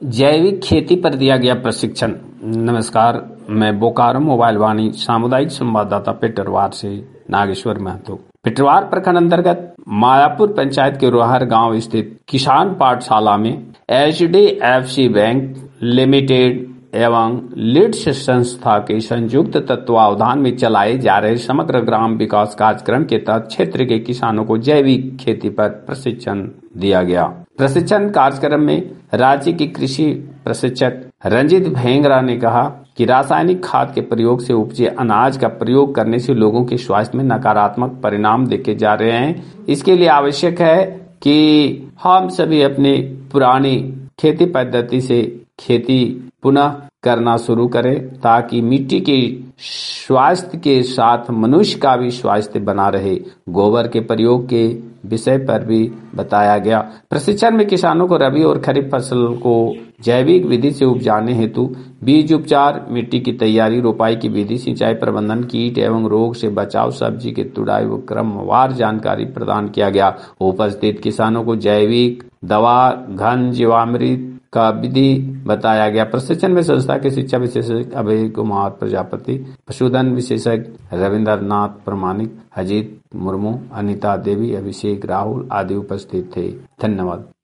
जैविक खेती पर दिया गया प्रशिक्षण। नमस्कार, मैं बोकारो मोबाइल वाणी सामुदायिक संवाददाता पिटरवार से नागेश्वर महतो। पिटरवार प्रखंड अंतर्गत मायापुर पंचायत के रोहर गांव स्थित किसान पाठशाला में एचडीएफसी बैंक लिमिटेड एवं लीड्स संस्था के संयुक्त तत्वावधान में चलाए जा रहे समग्र ग्राम विकास कार्यक्रम के तहत क्षेत्र के किसानों को जैविक खेती पर प्रशिक्षण दिया गया। प्रशिक्षण कार्यक्रम में राज्य के कृषि प्रशिक्षक रंजीत भेंगरा ने कहा कि रासायनिक खाद के प्रयोग से उपजे अनाज का प्रयोग करने से लोगों के स्वास्थ्य में नकारात्मक परिणाम देखे जा रहे हैं। इसके लिए आवश्यक है कि हम सभी अपने पुरानी खेती पद्धति से खेती पुनः करना शुरू करें ताकि मिट्टी के स्वास्थ्य के साथ मनुष्य का भी स्वास्थ्य बना रहे। गोबर के प्रयोग के विषय पर भी बताया गया। प्रशिक्षण में किसानों को रबी और खरीफ फसल को जैविक विधि से उपजाने हेतु बीज उपचार, मिट्टी की तैयारी, रोपाई की विधि, सिंचाई प्रबंधन, कीट एवं रोग से बचाव, सब्जी की तुड़ाई व क्रमवार जानकारी प्रदान किया गया। उपस्थित किसानों को जैविक दवा, घन जीवामृत का विधि बताया गया। प्रशिक्षण में संस्था के शिक्षा विशेषज्ञ अभय कुमार प्रजापति, पशुधन विशेषज्ञ रविंद्र नाथ प्रमाणिक, अजीत मुर्मू, अनिता देवी, अभिषेक राहुल आदि उपस्थित थे। धन्यवाद।